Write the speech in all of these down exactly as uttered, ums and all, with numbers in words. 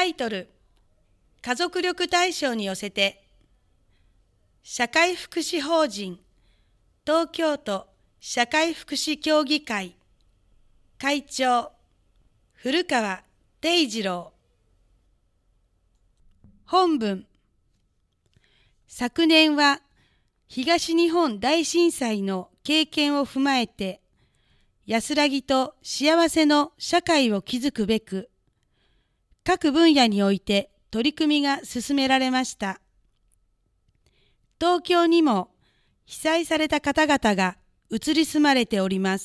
タイトル、家族力大賞に寄せて、社会福祉法人東京都社会福祉協議会会長古川貞次郎。本文。昨年は東日本大震災の経験を踏まえて、安らぎと幸せの社会を築くべく、各分野において取り組みが進められました。東京にも被災された方々が移り住まれております。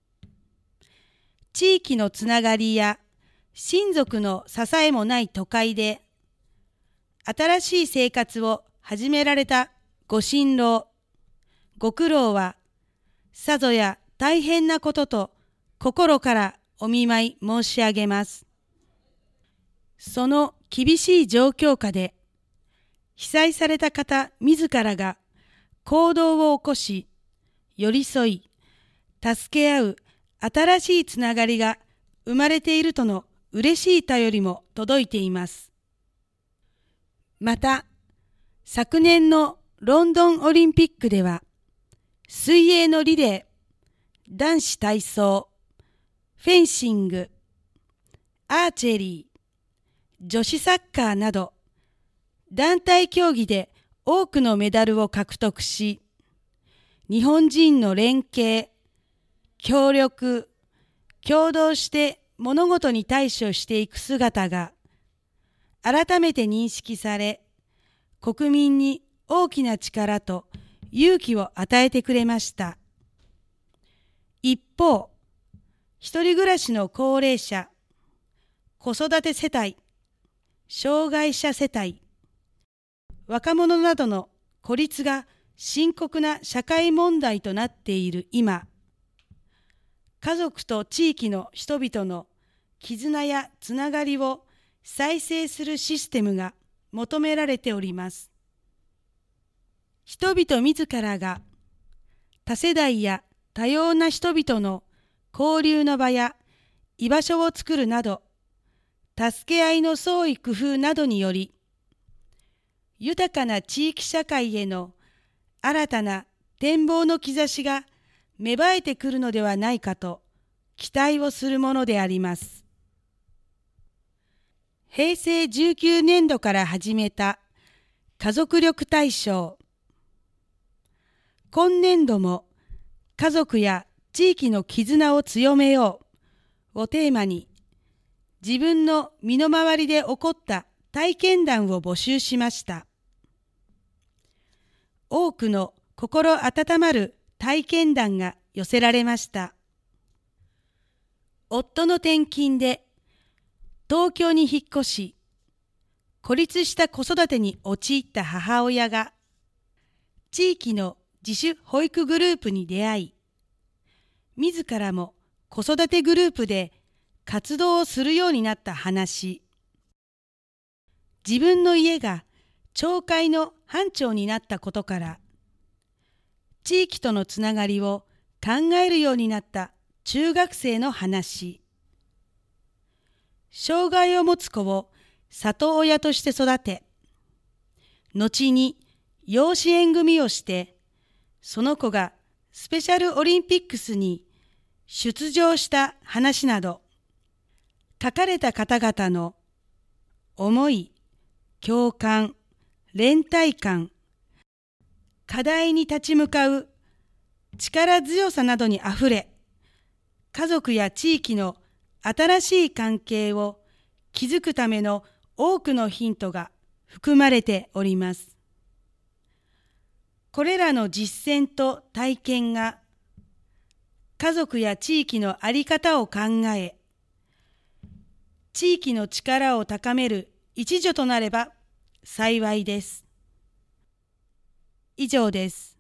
地域のつながりや親族の支えもない都会で、新しい生活を始められたご心労、ご苦労は、さぞや大変なことと心からお見舞い申し上げます。その厳しい状況下で、被災された方自らが行動を起こし、寄り添い、助け合う新しいつながりが生まれているとの嬉しい便りも届いています。また、昨年のロンドンオリンピックでは、水泳のリレー、男子体操、フェンシング、アーチェリー、女子サッカーなど、団体競技で多くのメダルを獲得し、日本人の連携、協力、協働して物事に対処していく姿が、改めて認識され、国民に大きな力と勇気を与えてくれました。一方、一人暮らしの高齢者、子育て世帯、障害者世帯、若者などの孤立が深刻な社会問題となっている今、家族と地域の人々の絆やつながりを再生するシステムが求められております。人々自らが多世代や多様な人々の交流の場や居場所を作るなど、助け合いの創意工夫などにより、豊かな地域社会への新たな展望の兆しが芽生えてくるのではないかと期待をするものであります。へいせいじゅうきゅうねんどから始めた家族力大賞。今年度も家族や地域の絆を強めようをテーマに、自分の身の回りで起こった体験談を募集しました。多くの心温まる体験談が寄せられました。夫の転勤で東京に引っ越し、孤立した子育てに陥った母親が、地域の自主保育グループに出会い、自らも子育てグループで活動をするようになった話。自分の家が町会の班長になったことから、地域とのつながりを考えるようになった中学生の話。障害を持つ子を里親として育て、後に養子縁組をして、その子がスペシャルオリンピックスに出場した話など、書かれた方々の思い、共感、連帯感、課題に立ち向かう力強さなどにあふれ、家族や地域の新しい関係を築くための多くのヒントが含まれております。これらの実践と体験が家族や地域の在り方を考え、地域の力を高める一助となれば幸いです。以上です。